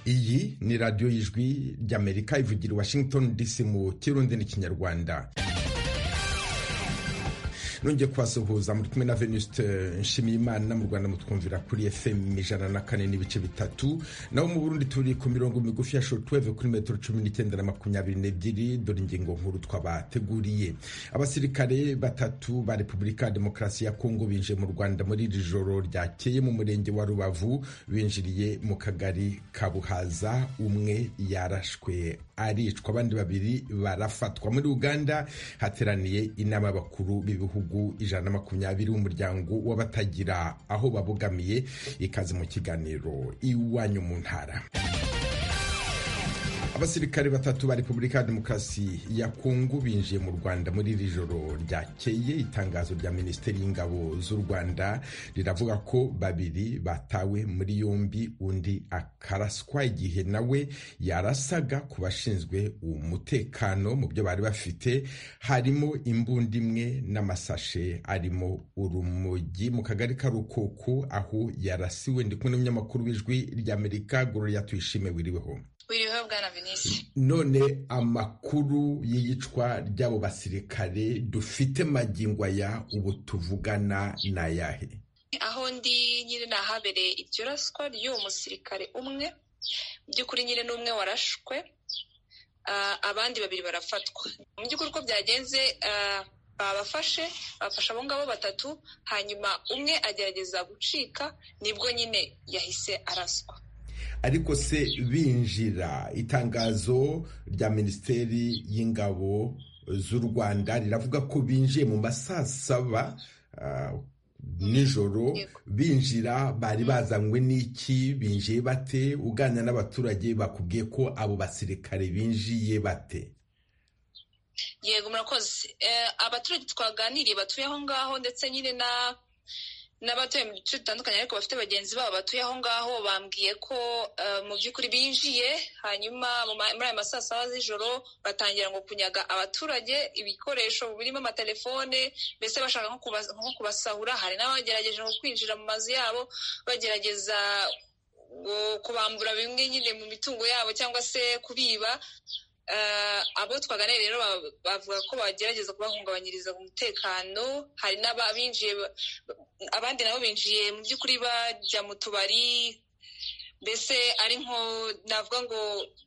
iyi ni radiyo y'ijwi ry'Amerika ivugira i Washington DC mu Kirundi n'Ikinyarwanda. Nongeye kubasuhuza muri kumwe na Venuste Nshimiyimana. Mu Rwanda mutwumvira kuri FM 104.3, naho mu Burundi turi ku mirongo migufi ya shortwave kuri metero 19 na 22. Dore ingingo nkuru twabateguriye. Abasirikare batatu ba Repubulika ya Demokarasi ya Kongo binjiye mu Rwanda muri iri joro ryakeye mu murenge wa Rubavu, binjiriye mu kagari ka Buhaza. Umwe yarashwe aricwa, abandi babiri barafatwa. Muri Uganda hateraniye inama y'abakuru b'ibihugu 120 w'umuryango w'abatagira aho babogamiye. Ikaze mu kiganiro Iwanyu mu Ntara. Abasirikare batatu ba Repubulika ya Demokarasi ya Kongo binjiye mu Rwanda muri iri joro ryakeye. Itangazo rya Minisiteri y'Ingabo z'u Rwanda riravuga ko babiri batawe muri yombi, undi akaraswa igihe nawe yarasaga ku bashinzwe umutekano. Mu byo bari bafite harimo imbunda imwe n'amasashe arimo urumogi mu kagari ka Rukoko aho yarasiwe. Ndi kumwe n'umunyamakuru w'ijwi ry'Amerika Gloria Tuyishime. Wiriweho? None amakuru y'iyicwa ry'abo basirikare dufite magingo aya ubu tuvugana n'ayahe? Aho ndi nyine nahabereye iryo raswa ry'uwo musirikare umwe, by'ukuri nyine n'umwe warashwe, abandi babiri barafatwa. Mu by'ukuri uko byagenze, bafashe abo ngabo batatu, hanyuma umwe agerageza gucika, nibwo nyine yahise araswa. Ariko se binjira, itangazo rya Minisiteri y'Ingabo z'u Rwanda riravuga ko binjiye mu masaa 7 nijoro. Binjira bari bazanywe n'iki? Binjiye bate? Uganira n'abaturage bakubwiye ko abo basirikare binjiye bate? Yego, murakoze. Abaturage twaganiriye batuye aho ngaho, ndetse nyine n'abatuye mu bice bitandukanye ariko bafite bagenzi babo batuye aho ngaho, bambwiye ko mu by'ukuri binjiye, hanyuma muri aya masaa 7 z'ijoro batangira ngo kunyaga abaturage ibikoresho birimo amatelefone, mbese bashaka nko kubasahura. Hari n'abagerageje nko kwinjira mu mazu yabo bagerageza kubambura bimwe nyine mu mitungo yabo cyangwa se kubiba. Abo twaganiriye rero bavuga ko bagerageza kubahungabanyiriza umutekano. Hari n'abinjiye, abandi nabo binjiye mu by'ukuri bajya mu tubari, mbese ari nko navuga ngo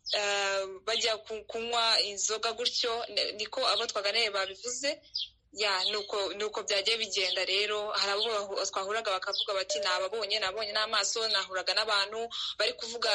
bajya kunywa inzoga gutyo, niko abo twaganiriye babivuze. Nuko byagiye bigenda rero. Hari abo twahuraga bakavuga bati nabonye n'amaso, nahuraga n'abantu bari kuvuga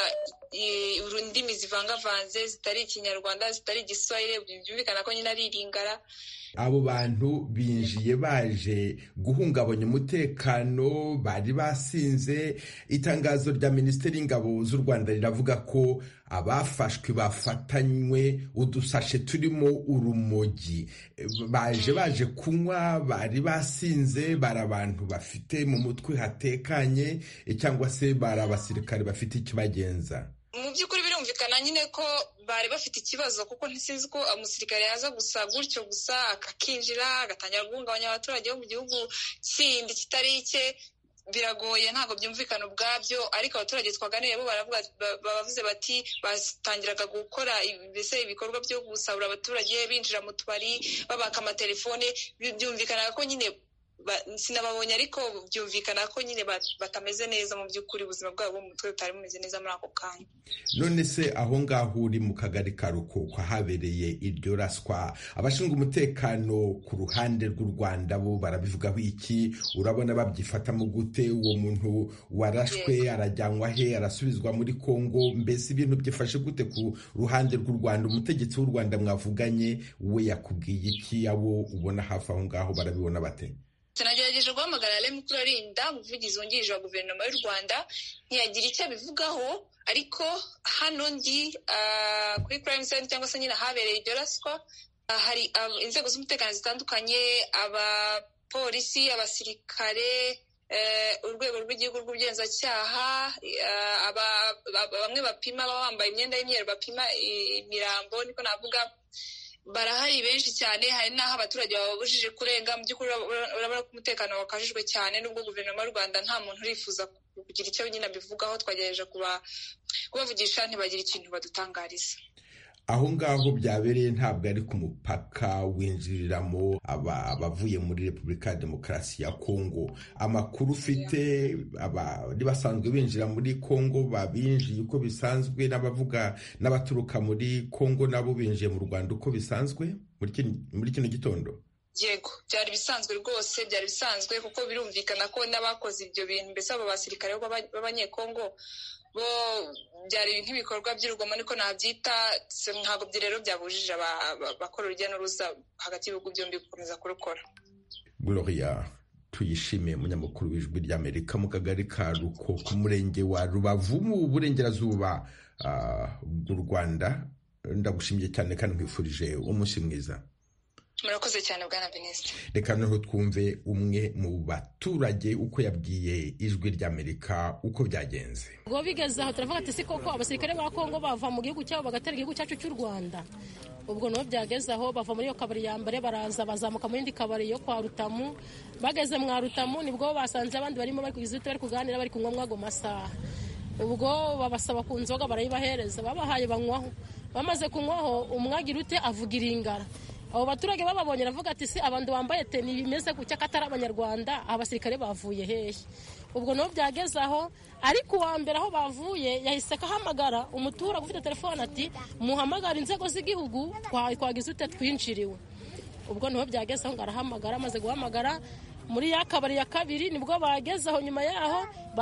indimi zivangavanze, zitari Ikinyarwanda, zitari Igiswahili, byumvikana ko nyine ari iringara. Abo bantu binjiye baje guhungabanya umutekano, bari basinze. Itangazo rya Minisiteri y'Ingabo z'u Rwanda riravuga ko abafashwe bafatanywe udusashe turimo urumogi. Baje kunywa, bari basinze, bari abantu bafite mu mutwe hatekanye, cyangwa se bari abasirikare bafite ikibagenza? Mu by'ukuri birumvikana nyine ko bari bafite ikibazo, kuko ntisinzi ko umusirikare yaza gusa gutyo gusa akakinjira agatangira guhungabanya abaturage bo mu gihugu kindi kitari icye. Biragoye, ntabwo byumvikana ubwabyo. Ariko abaturage twaganiriye bo bavuze bati batangiraga gukora mbese ibikorwa byo gusahura abaturage, binjira mu tubari, babaka amatelefone. Byumvikana ko nyine sinababonye, ariko byumvikana ko nyine batameze neza mu by'ukuri. Ubuzima bwabo bwo mu mutwe butari bumeze neza muri ako kanya. None se aho ngaho uri mu kagari ka Rukoko habereye iryo raswa, abashinzwe umutekano ku ruhande rw'u Rwanda bo barabivugaho iki? Urabona babyifatamo gute? Uwo muntu warashwe arajyanwa he? Arasubizwa muri Kongo? Mbese ibintu byifashe gute ku ruhande rw'u Rwanda? Umutegetsi w'u Rwanda mwavuganye we yakubwiye iki? Abo ubona hafi aho ngaho barabibona bate? Nagerageje guhamagara Remy Kurarinda, umuvugizi wungirije wa guverinoma y'u Rwanda, ntiyagira icyo abivugaho. Ariko hano ndi kuri Crime Center cyangwa se nyine ahabereye iryo raswa, hari inzego z'umutekano zitandukanye, abapolisi, abasirikare, urwego rw'igihugu rw'ubugenzacyaha, bamwe bapima, bambaye imyenda y'imyeru bapima imirambo, niko navuga. barahari benshi cyane, hari n'aho abaturage bababujije kurenga. Mu by'ukuri urabona ko umutekano wakajijwe cyane, n'ubwo guverinoma y'u Rwanda nta muntu urifuza kugira icyo nyine abivugaho. Twagerageje kubavugisha ntibagire ikintu badutangariza. Aho ngaho byabereye ntabwo ari ku mupaka winjiriramo abavuye muri Repubulika ya Demokarasi ya Kongo. Amakuru ufite abari basanzwe binjira muri Kongo babinjiye uko bisanzwe, n'abavuga n'abaturuka muri Kongo nabo binjiye mu Rwanda uko bisanzwe muri kino gitondo? Yego, byari bisanzwe rwose, byari bisanzwe, kuko birumvikana ko n'abakoze ibyo bintu, mbese abo basirikare b'abanyekongo bo byari nk'ibikorwa by'urugomo niko nabyita. Ntabwo rero byabujije abakora urujya n'uruza hagati y'ibihugu byombi gukomeza kurukora. Gloria Tuyishime, umunyamakuru w'Ijwi ry'Amerika mu kagari ka Ruko ku murenge wa Rubavu mu burengerazuba bw'u Rwanda. Ndagushimiye cyane kandi nkwifurije umunsi mwiza. Murakoze cyane Bwana Minisitiri. Reka noneho twumve umwe mu baturage uko yabwiye Ijwi ry'Amerika uko byagenze. Ubwo bigeze aho turavuga ati si koko abasirikare ba Kongo bava mu gihugu cyabo bagatera igihugu cyacu cy'u Rwanda. Ubwo no byageze aho bava muri iyo kabari ya mbere baraza bazamuka mu yindi kabari yo kwa Rutamu. Bageze mu Rutamu nibwo basanze abandi barimo bari kugizita bari kuganira bari kunywa mwago masaha. Ubwo babasaba ku nzoga barayibahereza, babahaye banywaho. Bamaze kunywaho umwagira ute avugira ingara. Abo baturage bababonye ravuga ati si abantu bambaye teni bimeze gucya katari abanyarwanda, abasirikare bavuye hehe. Ubwo no byageze aho ariko uwa mbere aho bavuye yahise kahamagara umutura ufite telefone ati muhamagara inzego z'igihugu twagize ute twinjiriwe. Ubwo no byageze aho ngarahamagara, amaze guhamagara muri ya kabari ya kabiri nibwo bageze aho. Nyuma yaho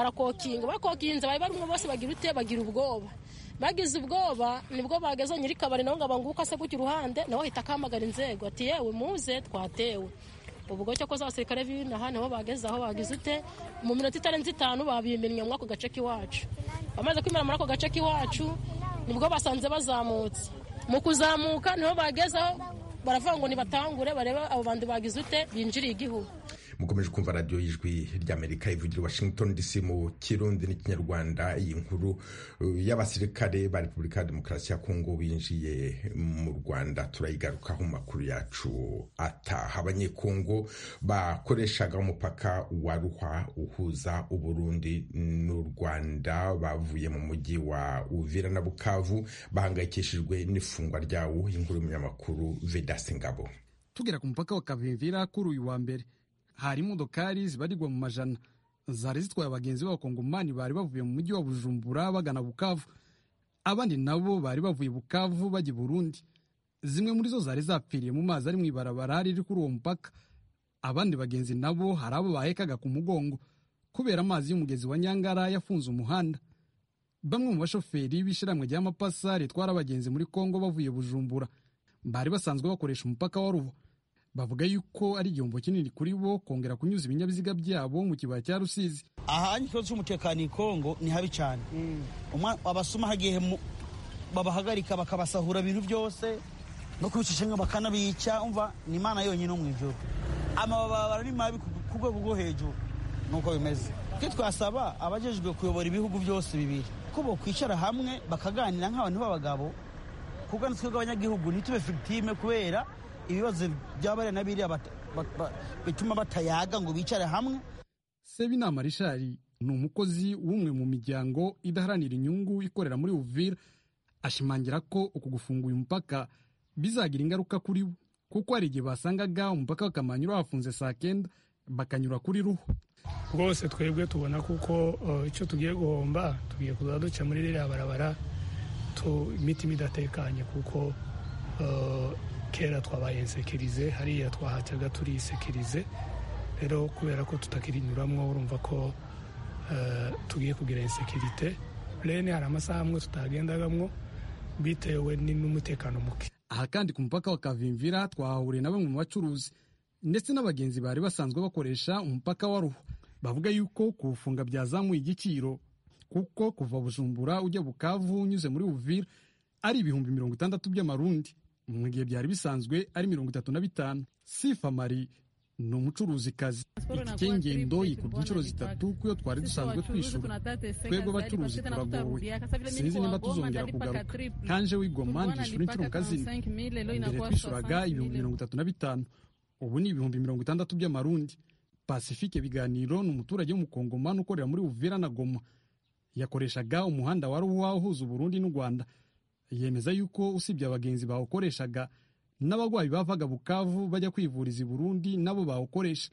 bakokinze bari barumwe bose bagira ute bagira ubwoba. Bagize ubwoba nibwo bageze nyiri kabari naho ngabanguka se gucyo ruhande naho hita kamagara inzego ati yewe muze twatewe. Ubwo cyo koza abasirikare b'inaha naho bageze aho bagize ute mu minota itarenze 5 babimennye mu ako gace kiwacu. Bamaze kwimara muri ako gace kiwacu nibwo basanze bazamutse. Mu kuzamuka niho bageze aho baravuga ngo nibatangure bareba abo bandi bagize ute binjiriye igihugu. Mukomeje kumva radio y'Ijwi ry'Amerika ivugira Washington DC mu Kirundi n'Ikinyarwanda. Iyi nkuru y'abasirikare ba Repubulika ya Demokarasi ya Kongo binjiye mu Rwanda turayigarukaho mu makuru yacu ataha. Abanyekongo bakoreshaga umupaka wa Ruhwa uhuza Uburundi n'u Rwanda bavuye mu mujyi wa Uvira na Bukavu bahangayikishijwe n'ifungwa ryawo. Inkuru y'umunyamakuru Vedaste Ngabo. Tugera ku mupaka wa Kavimvira kuri uyu wa mbere hari imodokari zibarirwa mu majana zari zitwaye abagenzi b'abakongomani bari bavuye mu mujyi wa Bujumbura bagana Bukavu. Abandi nabo bari bavuye Bukavu bajya Burundi. Zimwe muri zo zari zapfiriye mu mazi ari mu ibarabara riri kuri uwo mupaka. Abandi bagenzi nabo hari abo bahekaga ku mugongo kubera amazi y'umugezi wa Nyangara yafunze umuhanda. Bamwe mu bashoferi b'ishiramwe ry'amapasa ritwara abagenzi muri Kongo bavuye Bujumbura bari basanzwe bakoresha umupaka wa Ruhwa. Bavuga yuko ari igihombo kinini kuri bo kongera kunyuza ibinyabiziga byabo mu kibaya cya Rusizi. Aha ikibazo cy'umutekano i Kongo ni habi cyane. Abasuma hagiye babahagarika bakabasahura ibintu byose no kubicisha bakanabica. Umva ni Imana yonyine no mu ijoro. Amababa ari mabi ku rwego rwo hejuru nuko bimeze. Twasaba abajejwe kuyobora ibihugu byose bibiri ko bo kwicara hamwe bakaganira nk'abantu b'abagabo, kuko natwe abanyagihugu ntitube victime kubera ibibazo by'abare nabiriya bituma batayaga ngo bicare hamwe. Sebinama Richard ni umukozi w'umwe mu miryango idaharanira inyungu ikorera muri Uvira. Ashimangira ko uku gufunga uyu mupaka bizagira ingaruka kuri bo, kuko hari igihe basangaga umupaka w'Akamanyura wafunze saa 9 bakanyura kuri Ruhwa. Rwose twebwe tubona kuko icyo tugiye guhomba, tugiye kuza duca muri ririya barabara imitima idatekanye, kuko kera twabaye insekirize, hariya twahacaga turi insekirize. Rero kubera ko tutakirinyuramwo urumva ko tugiye kugira insekirite. Rene hari amasaha amwe tutagendagamwo bitewe n'umutekano muke. Aha kandi ku mupaka wa Kavimvira twahahuriye na bamwe mu bacuruzi ndetse n'abagenzi bari basanzwe bakoresha umupaka wa Ruhwa. Bavuga yuko kuwufunga byazamuye igiciro, kuko kuva Bujumbura ujya Bukavu unyuze muri Uvira ari 60,000 by'amarundi mu gihe byari bisanzwe ari 35. Sifa Marie ni umucuruzikazi. itike y'ingendo yikubye inshuro zitatu kuyo twari dusanzwe twishyura. twebwe abacuruzi turagowe, sinzi niba tuzongera kugaruka. kanje w'igoma ndishyura inshuro kazini. mbere twishyuraga ibihumbi 35, ubu ni ibihumbi 60 by'amarundi. Pacifique Biganiro ni umuturage w'umukongomani ukorera muri Uvira na Goma. Yakoreshaga umuhanda wa Ruhwa uhuza Burundi n'u Rwanda. Yemeza yuko usibye abagenzi bawukoreshaga, n'abagwayi bavaga Bukavu bajya kwivuriza i Burundi nabo bawukoresha.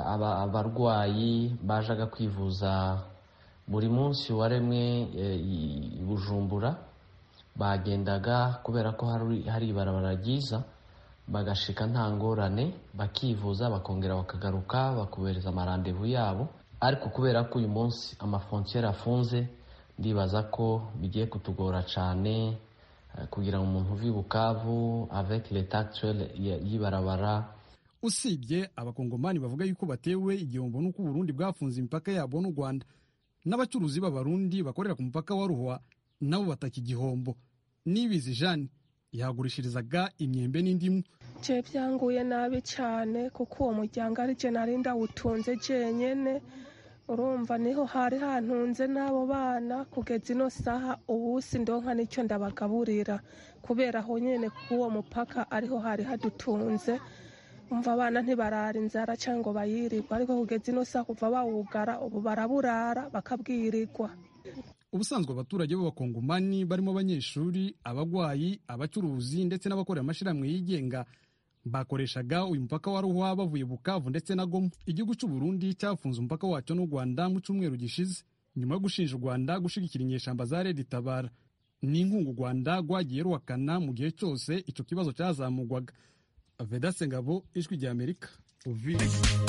Abarwayi bajaga kwivuza buri munsi waremwe i Bujumbura bagendaga kubera ko hari ibarabara ryiza, bagashika nta ngorane, bakivuza bakongera bakagaruka bakubereza amarandevu yabo. Ariko kubera ko uyu munsi amafrontiere afunze, ndibaza ko bigiye kutugora cyane kugira ngo umuntu uvi Bukavu avec l'état actuel y'ibarabara. Usibye abakongomani bavuga yuko batewe igihombo n'uko Burundi bwafunze imipaka yabo n'u Rwanda, n'abacuruzi b'abarundi bakorera ku mupaka wa Ruhwa nabo bataka igihombo. Nibizi Jeanne yahagurishirizaga imyembe n'indimu. Je byanguye nabi cyane kuko uwo muryango ari je narinda utunze jenyene, urumva niho hari hantunze n'abo bana kugeza ino saha. Ubusi ndonka nicyo ndabagaburira kubera aho nyene kuwo mupaka ariho hari hadutunze. Umva abana ntibarara inzara cyangwa bayirirwa, ariko kugeza ino saha kuva bawugara ubu baraburara bakabwirirwa. Ubusanzwe abaturage b'abakongomani barimo abanyeshuri, abagwayi, abacuruzi ndetse n'abakorera amashirahamwe yigenga bakoreshaga uyu mupaka wa Ruhwa bavuye Bukavu ndetse na Goma. Igihugu cy'u Burundi cyafunze umupaka wacyo n'u Rwanda mu cyumweru gishize nyuma yo gushinja u Rwanda gushigikira inyeshamba za Red Tabara. Ni inkunga u Rwanda rwagiye ruhakana mu gihe cyose icyo kibazo cyazamugwaga. Vedaste Ngabo, Ijwi ry'Amerika, Uvira.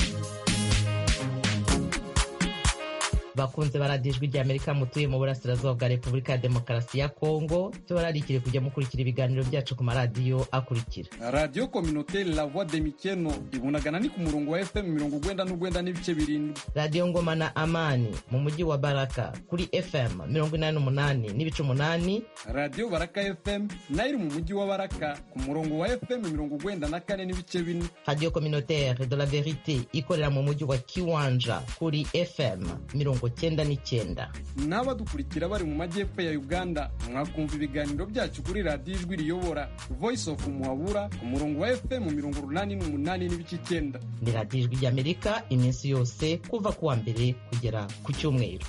bakunze baradiyo Ijwi ry'Amerika mutuye mu burasirazuba bwa Repubulika ya Demokarasi ya Kongo, tubararikire kujya mukurikira ibiganiro byacu ku maradiyo akurikira: Radio Communautaire La Voix de Mikeno ibunagana ni ku murongo wa FM 99 n'ibice 7, Radio Ngoma na Amani mu mujyi wa Baraka kuri FM 88 n'ibice 8, Radio Baraka FM nayo iri mu mujyi wa Baraka ku murongo wa FM 94 n'ibice 4, Radio Communautaire de la Verite ikorera mu mujyi wa Kiwanja kuri FM 99. N'abadukurikira bari mu majyepfo ya Uganda mwakumva ibiganiro byacu kuri Radio Ijwi riyobora Voice of Muhabura ku murongo wa FM 88 n'ibice 9. Ni Radio Ijwi ry'Amerika iminsi yose kuva kuwa mbere kugera ku cyumweru.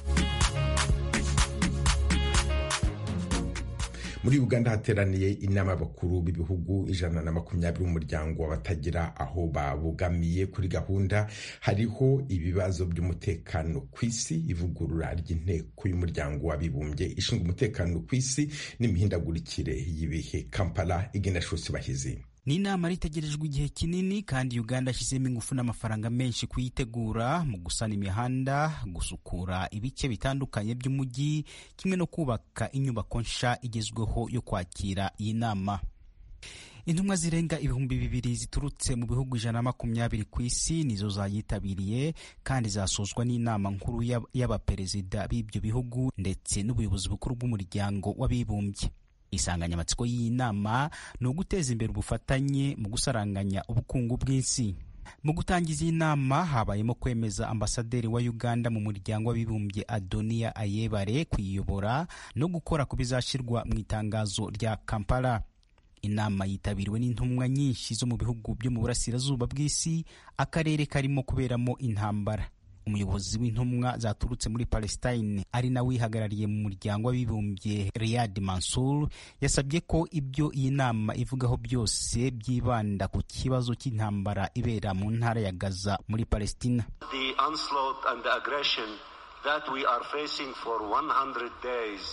Muri Uganda hateraniye inama y'abakuru b'ibihugu 120 umuryango w'abatagira aho babugamiye. Kuri gahunda hariho ibibazo by'umutekano ku isi, ivugurura ry'inteko y'umuryango w'abibumbye ishinzwe umutekano ku isi n'imihindagurikire y'ibihe. Kampala, Ignatius Bahizi. Ni inama ritegerejwe igihe kinini kandi Uganda yashyizemo ingufu n'amafaranga menshi kuyitegura mu gusana imihanda, gusukura ibice bitandukanye by'umujyi, kimwe no kubaka inyubako nsha igezweho yo kwakira iyi nama. Intumwa zirenga 2,000 ziturutse mu bihugu 120 ku isi nizo zayitabiriye kandi zasozwa n'inama nkuru y'abaperezida b'ibyo bihugu ndetse n'ubuyobozi bukuru bw'umuryango w'abibumbye. Insanganyamatsiko y'iyi nama ni uguteza imbere ubufatanye mu gusaranganya ubukungu bw'isi. Mu gutangiza iyi nama habayemo kwemeza ambasaderi wa Uganda mu muryango w'abibumbye Adonia Ayebare kuyiyobora no gukora ku bizashyirwa mu itangazo rya Kampala. Inama yitabiriwe n'intumwa nyinshi zo mu bihugu byo mu burasirazuba bw'isi, akarere karimo kuberamo intambara. Umuyobozi w'intumwa zaturutse muri Palestine ari na wihagarariye mu muryango w'abibumbye Riyad Mansour yasabye ko ibyo iyi nama ivugaho byose byibanda ku kibazo cy'intambara ibera mu ntara ya Gaza muri Palestina. The onslaught and the aggression that we are facing for 100 days.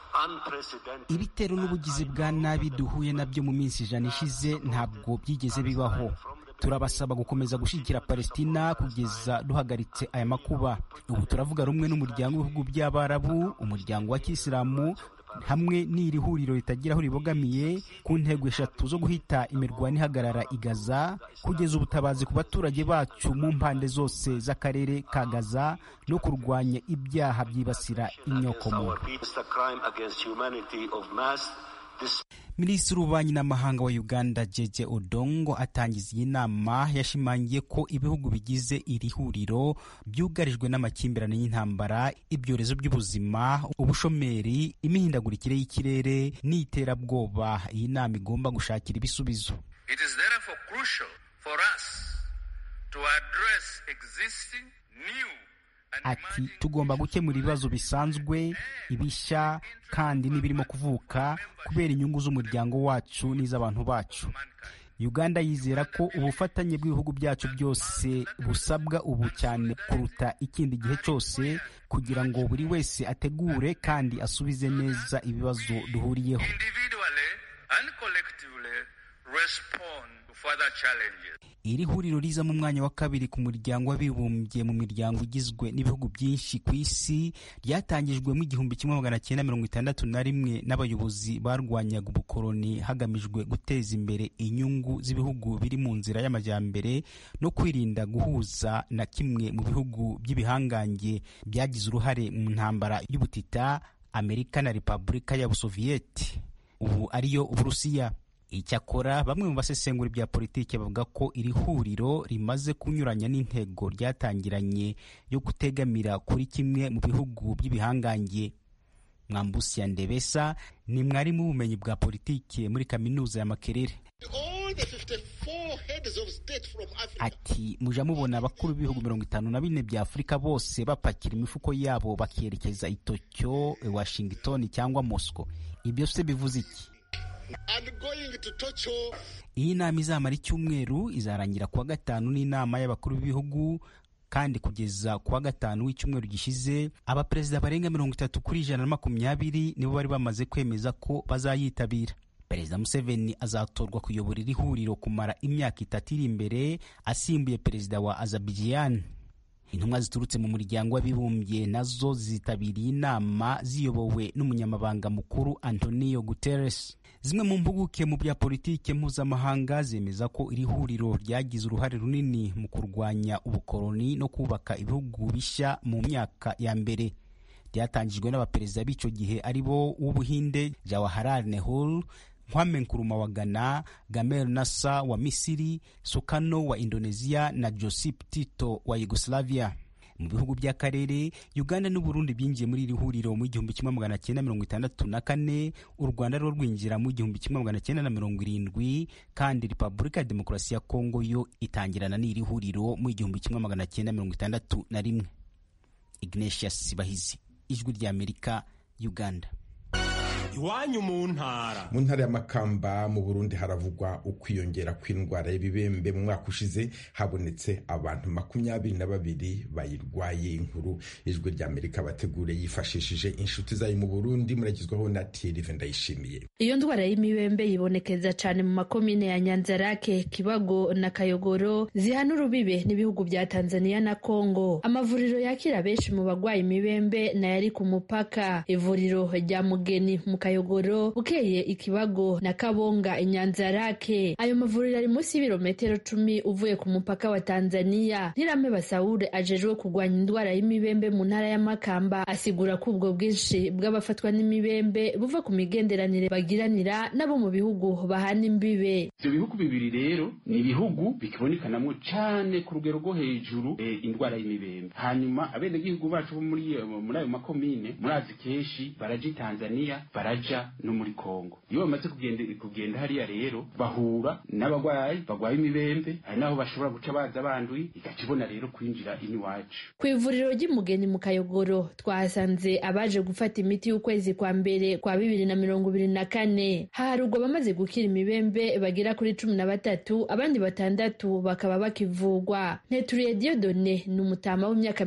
Ibitero n'ubugizi bwa nabi duhuye nabyo mu minsi 100 ishize ntabwo byigeze bibaho. Turabasaba gukomeza gushyigikira Palestina kugeza duhagaritse aya makuba. Ubu turavuga rumwe n'umuryango w'ibihugu by'Abarabu, umuryango wa Kisilamu hamwe n'iri huriro ritagira aho ribogamiye ku ntego 3 zo guhita imirwano ihagarara i Gaza, kugeza ubutabazi ku baturage bacu mu mpande zose z'akarere ka Gaza no kurwanya ibyaha byibasira inyokomuntu. Minisitiri w'ububanyi n'amahanga wa Uganda Jeje Odongo atangiza iyi nama yashimangiye ko ibihugu bigize iri huriro byugarijwe n'amakimbirane y'intambara, ibyorezo by'ubuzima, ubushomeri, imihindagurikire y'ikirere n'iterabwoba. Iyi nama igomba gushakira ibisubizo. It is therefore crucial for us to address existing new. Ati tugomba gukemura ibibazo bisanzwe, ibishya kandi n'ibirimo kuvuka kubera inyungu z'umuryango wacu n'iz'abantu bacu. Uganda yizera ko ubufatanye bw'ibihugu byacu byose busabwa ubu cyane kuruta ikindi gihe cyose kugira ngo buri wese ategure kandi asubize neza ibibazo duhuriyeho. Iri huriro riza mu mwanya wa kabiri ku muryango w'abibumbye mu miryango igizwe n'ibihugu byinshi ku isi, ryatangijwe mu 1961 n'abayobozi barwanyaga ubukoloni hagamijwe guteza imbere inyungu z'ibihugu biri mu nzira y'amajyambere no kwirinda guhuza na kimwe mu bihugu by'ibihangange byagize uruhare mu ntambara y'ubutita Amerika na Repubulika y'Abasoviyeti, ubu ariyo Uburusiya. Icyakora bamwe mu basesengura bya politiki bavuga ko iri huriro rimaze kunyuranya n'intego ryatangiranye yo gutegamira kuri kimwe mu bihugu by'ibihangange. Mwambusi Ndebesa ni mwarimu w'ubumenyi bwa politiki muri kaminuza ya Makerere. Ati muja mubona abakuru b'ibihugu 54 bya Afurika bose bapakira imifuko yabo bakerekeza i Tokyo, Washington cyangwa Moscow. Ibyo se bivuze iki? Iyi nama izamara icyumweru, izarangira kuwa gatanu n'inama y'abakuru b'ibihugu, kandi kugeza kuwa gatanu w'icyumweru gishize abaperezida barenga 30% nibo bari bamaze kwemeza ko bazayitabira. Perezida Museveni azatorwa kuyobora iri huriro kumara imyaka 3 iri imbere, asimbuye perezida wa Azerbaijan. Intumwa ziturutse mu muryango w'abibumbye nazo zitabiriye inama ziyobowe n'umunyamabanga mukuru Antonio Guterres. Zimwe mu mpuguke mu bya politike mpuzamahanga zemeza ko iri huriro ryagize uruhare runini mu kurwanya ubukoloni no kubaka ibihugu bishya mu myaka ya mbere. Ryatangijwe n'abaperezida b'icyo gihe aribo w'Ubuhinde Jawaharlal Nehru, Kwame Nkrumah wa Ghana, Gamal Nasser wa Misiri, Sukarno wa Indonesia na Josip Tito wa Yugoslavia. Mu bihugu by'akarere, Uganda n'u Burundi byinjiye muri iri huriro mu 1964, u Rwanda rwo rwinjira mu 1970, kandi Repubulika ya Demokarasi ya Kongo yo itangirana n'iri huriro mu 1961. Ignatius Sibahizi, Ijwi ry'Amerika, Uganda. Iwanyu mu ntara. Mu ntara ya Makamba mu Burundi haravugwa ukwiyongera kw'indwara y'ibibembe. Mu mwaka ushize habonetse abantu 22 bayirwaye. Inkuru Ijwi ry'Amerika bategure yifashishije inshuti zayo mu Burundi, muragizwaho na Thierry Vendayishimiye. Iyo ndwara y'imibembe yibonekeza cyane mu makomine ya Nyanzarake, Kibago na Kayogoro zihana urubibe n'ibihugu bya Tanzania na Kongo. Amavuriro yakira benshi mu bagwaye imibembe na yari ku mupaka. Ivuriro rya Mugeni mu Kayogoro, Bukeye, Ikibago na Kabonga Inyanzarake. Ayo mavuriro ari munsi y'ibirometero 10 uvuye ku mupaka wa Tanzania. Ntirame Basaure ajejwe kugwanya indwara y'imibembe mu ntara ya Makamba asigura ko ubwo bwinshi bw'abafatwa n'imibembe buva ku migenderanire bagiranira nabo mu bihugu bahana imbibe. Ibyo bihugu bibiri rero ni ibihugu bikibonekanamo cyane ku rugero rwo hejuru indwara y'imibembe. Hanyuma abenegihugu bacu muri ayo makomine murazi kenshi baraje Tanzania, baraja no muri Kongo. Iyo bamaze kugenda hariya rero bahura n'abagwayi bagwaye imibembe, hari naho bashobora guca baza banduye, ikakibona rero kwinjira iniwacu. Ku ivuriro ry'Umugeni mu Kayogoro twahasanze abaje gufata imiti y'ukwezi kwa mbere kwa 2024. Haharugwa bamaze gukira imibembe bagira kuri 13, abandi 6 bakaba bakivugwa. Ntituriye Dieudonné ni umutama w'imyaka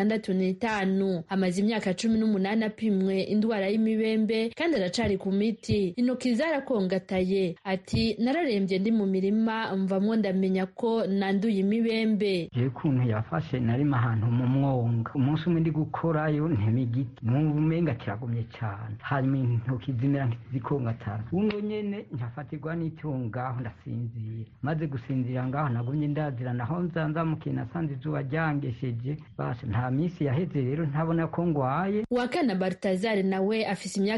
65, amaze imyaka 18 apimwe indwara y'imibembe kandi aracari ku miti. Intoki zarakongataye, ati nararembye ndi mu mirima mvamwo ndamenya ko nanduye imibembe. Je kuntu yafashe nari ahantu mu mwonga, umunsi umwe ndi gukorayo ntemigiti n'umenga kiragumye cyane, hanyuma intoki zimera nkizikongatara. Uno nyene nyafatirwa n'icyungaho ndasinzira, maze gusinzira ngaho nagumye ndazira naho nzanza mukina sanze izuba ryangesheje. Basi nta minsi yaheze rero ntabona ko ngwaye. Wakana Bartazar nawe afise imyaka 30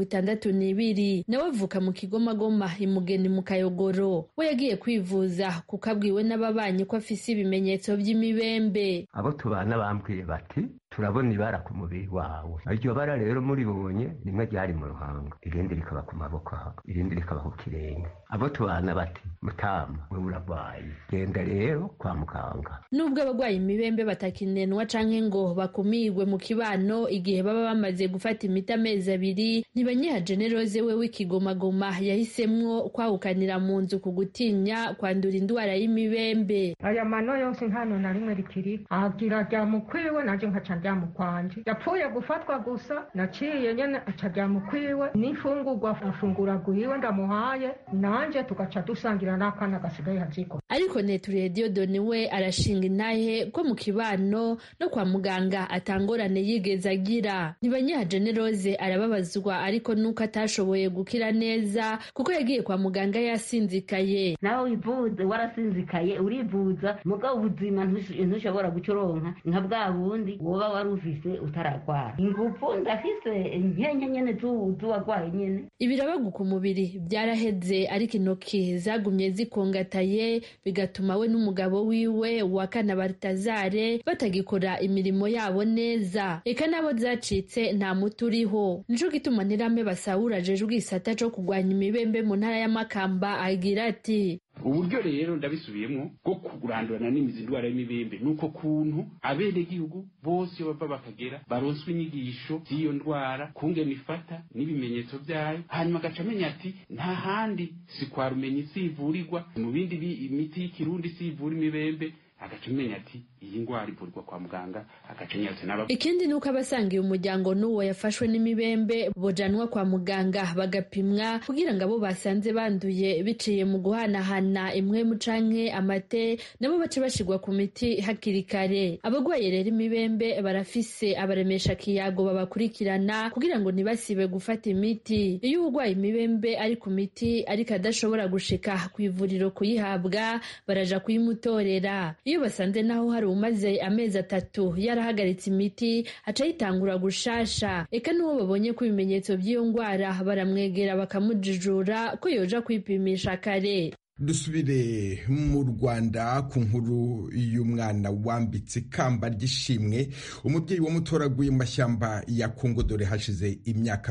62 nawe avuka mu Kigomagoma Imugeni mu Kayogoro. We yagiye kwivuza kuko abwiwe n'ababanyi ko afise ibimenyetso by'imibembe. Abo tubana bambwiye bati turabona ibara ku mubiri wawe. Iryo bara rero muribonye rimwe ryari mu ruhanga, irindi rikaba ku maboko, irindi rikaba ku kirenge. Abo tubana bati Mutama we uragwaye, genda rero kwa muganga. Nubwo abagwaye imibembe batakinenwa canke ngo bakumirwe mu kibano igihe baba bamaze gufata imiti amezi 2, Ntibanyiha Generose we w'Ikigomagoma yahisemwo kwahukanira mu nzu ku gutinya kwandura indwara y'imibembe. Aya mano yose nkano na rimwe rikiri agira rya mukwiwe nanje nkaca rya mukwanje, yapfuye gufatwa gusa naciye nyene aca rya mukwiwe n'ifungurwa afungura guhiwe ndamuhaye nanje tugaca dusangira n'akana gasigaye haziko. Ariko Neture Dieudonne we arashinga intahe ko mu kibano no kwa muganga atangorane yigeze agira. Ntibanyiha Generose arababazwa ariko nuko atashoboye gukira neza kuko yagiye kwa muganga yasinzikaye. Nawe wivuze warasinzikaye urivuza mugabo ubuzima ntushobora gucoronka nka bwa bundi woba warufise utaragwara. Ingufu ndafise nkenye nyene zuwagwaye nyene. Ibirabagu ku mubiri byaraheze ariko intoki zagumye zikongataye bigatuma we n'umugabo wiwe Wakana Baltazare batagikora imirimo yabo neza. Eka nabo zacitse nta muti uriho. Nico gituma Ntirame Basahura ajejwe igisata co kugwanya imibembe mu ntara ya Makamba agira ati uburyo rero ndabisubiyemo bwo kurandurana n'imizi indwara y'imibembe nuko kuntu abenegihugu bose bava bakagera baronswe inyigisho z'iyo ndwara kungena ifata n'ibimenyetso byayo, hanyuma agaca amenya ati nta handi si kwa Rumenyi sivurirwa, mu bindi imiti y'ikirundi sivura imibembe, agaca amenya ati iyi ndwara ivurwa kwa muganga, agaca nyatse n'aba. Ikindi nuko abasangiye umuryango n'uwo yafashwe n'imibembe bojanwa kwa muganga bagapimwa kugira ngo abo basanze banduye biciye mu guhanahana imwe mu canke amate nabo bace bashirwa ku miti hakiri kare. Abagwaye rero imibembe barafise abaremesha kiyago babakurikirana kugira ngo ntibasibe gufata imiti. Iyo urwaye imibembe ari ku miti ariko adashobora gushika ku ivuriro kuyihabwa baraja kuyimutorera. Iyo basanze naho hari umaze amezi 3 yarahagaritse imiti aca yitangura gushasha. Eka n'uwo babonye ko ibimenyetso by'iyo ndwara baramwegera bakamujijura ko yoja kwipimisha kare. Dusubire mu Rwanda ku nkuru y'umwana wambitse ikamba ry'ishimwe umubyeyi wamutoraguye mu mashyamba ya Kongo dore hashize imyaka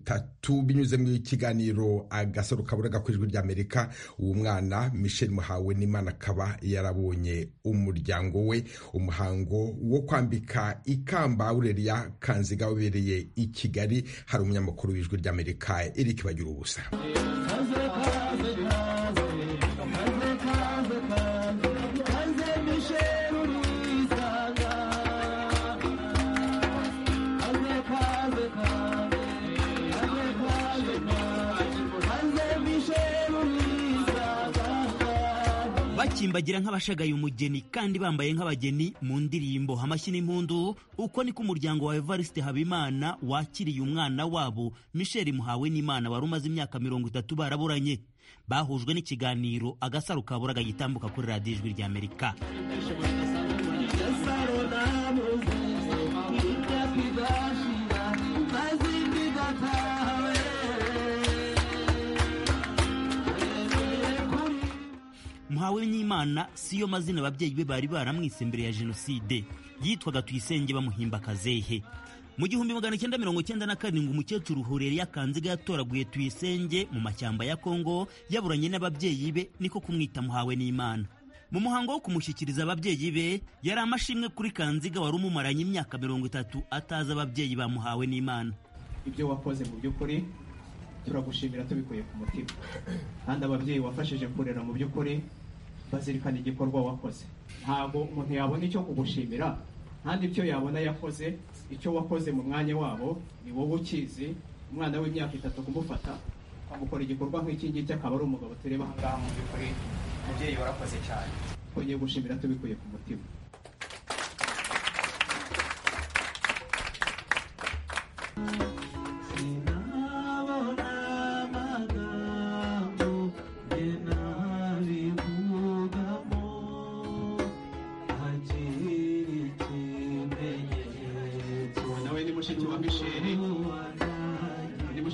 30 binyuze mu kiganiro Agasaro Kaburaga ku Ijwi ry'Amerika. Uwo mwana Michel Muhawenimana akaba yarabonye umuryango we. Umuhango wo kwambika ikamba Aurelia Kanziga wabereye i Kigali. Hari umunyamakuru w'Ijwi ry'Amerika Eric Bagirubusa. bakimbagira nk'abashagaye umugeni kandi bambaye nk'abageni mu ndirimbo amashyi n'impundu. Uko niko umuryango wa Evariste Habimana wakiriye umwana wabo Michel Muhawenimana wari umaze imyaka 30 baraburanye. Bahujwe n'ikiganiro Agasaro Kaburaga gitambuka kuri radiyo Ijwi ry'Amerika. Muhawenimana siyo mazina ababyeyi be bari baramwise mbere ya jenoside. Yitwaga Tuyisenge bamuhimba Kazehe. Mu 1997 umukecuru Aurelia Kanziga yatoraguye Tuyisenge mu mashyamba ya Kongo yaburanye n'ababyeyi be niko kumwita Muhawenimana. Mu muhango wo kumushyikiriza ababyeyi be yari amashimwe kuri Kanziga wari umumaranye imyaka 30 ataza ababyeyi ba Muhawenimana. Ibyo wakoze mu by'ukuri turagushimira tubikuye ku mutima, kandi ababyeyi wafashije kurera mu by'ukuri bazirikana igikorwa wakoze. Ntabwo umuntu yabona icyo kugushimira kandi ibyo yabona yakoze, icyo wakoze mu mwanya wabo ni wowe ukizi. Umwana w'imyaka 3 kumufata amukora igikorwa nk'iki ngiki akaba ari umugabo tureba ahangaha, mu by'ukuri umubyeyi warakoze cyane. Twongeye gushimira tubikuye ku mutima.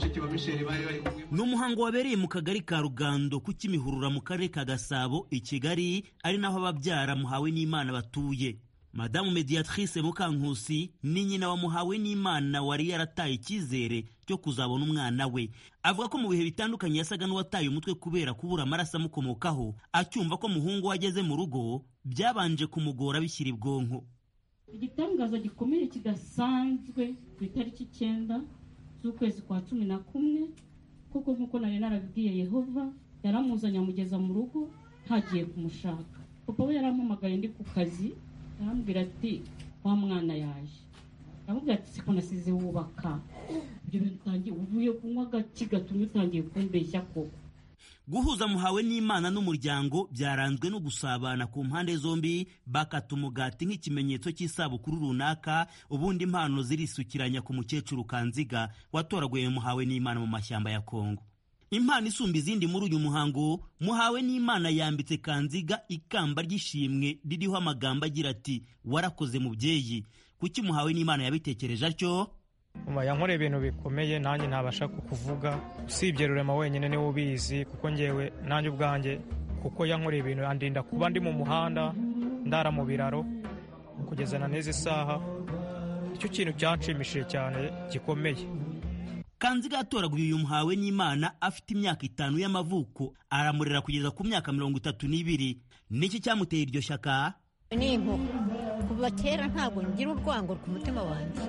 bashiki ba Michel bari bari kumwe. Ni umuhango wabereye mu kagari ka Rugando ku Kimihurura mu karere ka Gasabo i Kigali, ari naho ababyara Muhawe n'Imana batuye. Madamu Mediatrice Mukankusi ni nyina wa Muhawe n'Imana wari yarataye icyizere cyo kuzabona umwana we. Avuga ko mu bihe bitandukanye yasaga n'uwataye umutwe kubera kubura amaraso amukomokaho, acyumva ko muhungu we ageze mu rugo byabanje kumugora bishyira ibwonko. Igitangaza gikomeye kidasanzwe ku itariki 9 z'ukwezi kwa 11 kuko nkuko nari narabibwiye Yehova yaramuzanye amugeza mu rugo ntagiye kumushaka. Papa we yarampamagaye ndi ku kazi, arambwira ati wa mwana yaje. Aramubwira ati siko nasize wubaka. Ibyo bintu utangiye uvuye kunywa gaki gatumye utangiye kumbeshya koko. Guhuza Muhawe n'Imana n'umuryango byaranzwe no gusabana ku mpande zombi, bakata umugati nk'ikimenyetso cy'isabukuru runaka, ubundi impano zirisukiranya ku mukecuru Kanziga watoraguye Muhawe n'Imana mu mashyamba ya Kongo. Impano isumba izindi muri uyu muhango, Muhawe n'Imana yambitse Kanziga ikamba ry'ishimwe ririho amagambo agira ati warakoze mubyeyi. Kuki Muhawe n'Imana yabitekereje atyo? Yankoreye ibintu bikomeye nanjye ntabasha kukuvuga, usibye Rurema wenyine niwe ubizi, kuko ngewe nanjye ubwanjye kuko yankoreye ibintu andinda kuba ndi mu muhanda ndara mu biraro kugeza na neza isaha. Icyo kintu cyanshimishije cyane gikomeye. Kanziga yatoraguye uyu Muhawe n'Imana afite imyaka 5 y'amavuko, aramurera kugeza ku myaka 32. Niki cyamuteye iryo shaka? Nimpo kuva kera ntabwo ngira urwango ku mutima wanjye.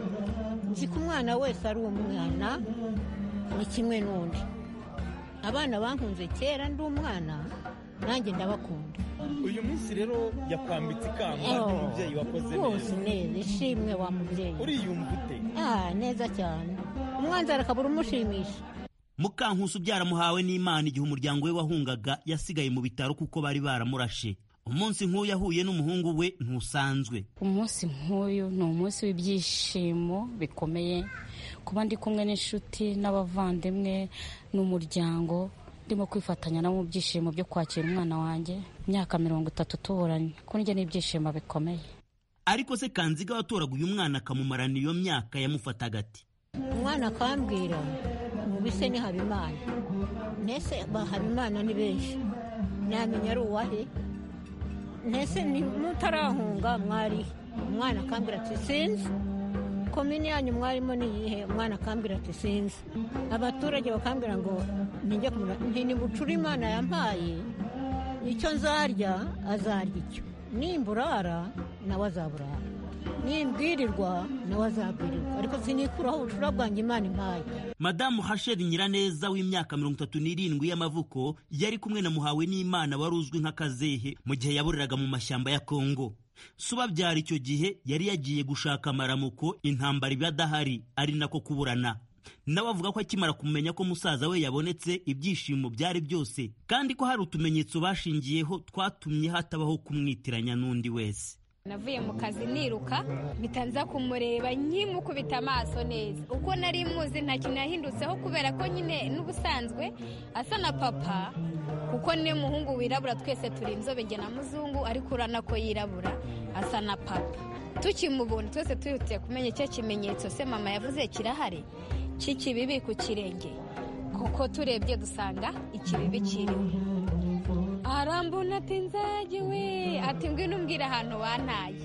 Nzi ko umwana wese ari umwana ni kimwe n'undi. Abana bankunze kera ndi umwana nanjye ndabakunda. Uyu munsi rero yakwambitse ikamba umubyeyi wakoze neza. Neza ishimwe wa mubyeyi. Uriyumva ute? Neza cyane. Umwanzi arakabura umushimisha. Mukankusi ubyara Muhawe n'Imana igihe umuryango we wahungaga yasigaye mu bitaro kuko bari baramurashe. Umunsi nk'uyu yahuye n'umuhungu we ntusanzwe. Umunsi nk'uyu ni umunsi w'ibyishimo bikomeye, kuba ndi kumwe n'inshuti n'abavandimwe n'umuryango, ndimo kwifatanya nabo mu byishimo byo kwakira umwana wanjye imyaka 30 tuburanye. Ko njye n'ibyishimo bikomeye. Ariko se Kanziga watoraguye umwana akamumarana iyo myaka yamufataga ati? Umwana akambwira mu bise ni Habimana. Nese Habimana ni benshi, namenya ari uwahe. Nese ni mutarahunga mwari. Umwana akambwira ati sinzi. Komini yanyu mwarimo ni iyihe? Umwana akambwira ati sinzi. Abaturage bakambwira ngo ninjye kumura nti bucura Imana yampaye icyo nzarya azarya icyo, nimburara nawe azaburara, nimbwirirwa nawe azabwirirwa, ariko sinikuraho ubucura bwanjye Imana impaye. Madamu Hasheri Nyiraneza w'imyaka 37 y'amavuko yari kumwe na Muhawe n'Imana wari uzwi nka Kazehe mu gihe yaburiraga mu mashyamba ya Kongo. Subabyara icyo gihe yari yagiye gushaka amaramuko, intambara ibadahari ari nako kuburana. Nawe avuga ko akimara kumenya ko musaza we yabonetse ibyishimo byari byose, kandi ko hari utumenyetso bashingiyeho twatumye hatabaho kumwitiranya n'undi wese. Navuye mu kazi niruka bitanza kumureba nkimukubita amaso neza. Uko nari muzi nta kintu yahindutseho kubera ko nyine n'ubusanzwe asa na papa, kuko ni muhungu wirabura, twese turi inzobe nge na muzungu, ariko urana ko yirabura asa na papa. Tukimubona twese tuyutiye kumenya icyo kimenyetso se mama yavuze kirahari cy'ikibibi ku kirenge, kuko turebye dusanga ikibibi kirimo. Arambona ati nzagiwe, ati ngwino umbwira ahantu wantaye.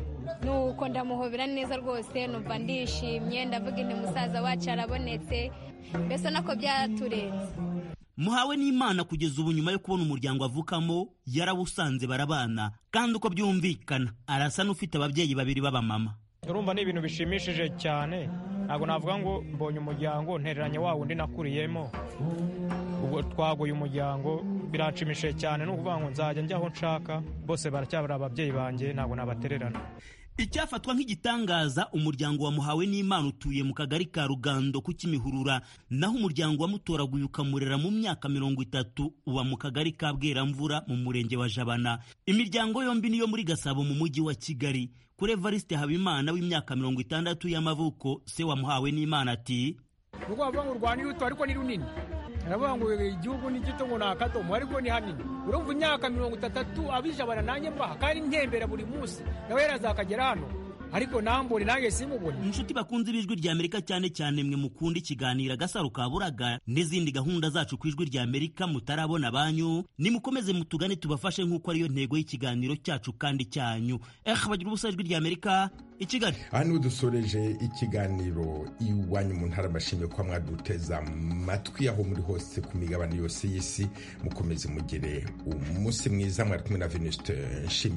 Nuko ndamuhobera neza rwose, numva ndishimye, ndavuga inti musaza wacu arabonetse. Mbese nako byaturenze. Muhawe n'Imana kugeza ubu nyuma yo kubona umuryango avukamo yarawusanze barabana, kandi uko byumvikana arasa n'ufite ababyeyi babiri b'abamama. Urumva ni ibintu bishimishije cyane. Ntabwo navuga ngo mbonye umuryango ntereranye wa wundi nakuriyemo. Ubwo twaguye umuryango biranshimishije cyane, no kuvuga ngo nzajya njyaho nshaka, bose baracyabara ababyeyi banjye, ntabwo nabatererana. Icyafatwa nk'igitangaza, umuryango wa Muhawe n'Imana utuye mu kagari ka Rugando ku Kimihurura, naho umuryango wamutoraguye ukamurera mu myaka 30 uba mu kagari ka Bweramvura mu murenge wa Jabana. Imiryango yombi niyo muri Gasabo mu mujyi wa Kigali. Kuri Evariste Habimana w'imyaka 60 y'amavuko, se wa Muhawe n'Imana ati: "Nuko bavuga ngo Rwanda ruto ariko ni runini." Aravuga ngo igihugu ni gito ngo nakatomo ariko ni hanini. Urumva imyaka 30 abijabana nanjye mbaha kandi ntembera buri munsi. Nawe yarazakagera hano ariko nambone nange simubone. Inshuti bakunze ibijwi rya Amerika, cyane cyane mwe mukunda ikiganiro Agasaro Kaburaga n'izindi gahunda zacu ku ijwi rya Amerika mutarabona banyu, nimukomeze mutugane tubafashe nk'uko ariyo ntego y'ikiganiro cyacu kandi cyanyu. Bagira ubusa ijwi rya Amerika i Kigali. Hano dusoreje ikiganiro Iwanyu mu Ntara. Bashimye kwa mwaduteza amatwi aho muri hose ku migabane yose y'isi. Mukomeze mugire umunsi mwiza. Mwari kumwe na Venuste Nshimiyimana.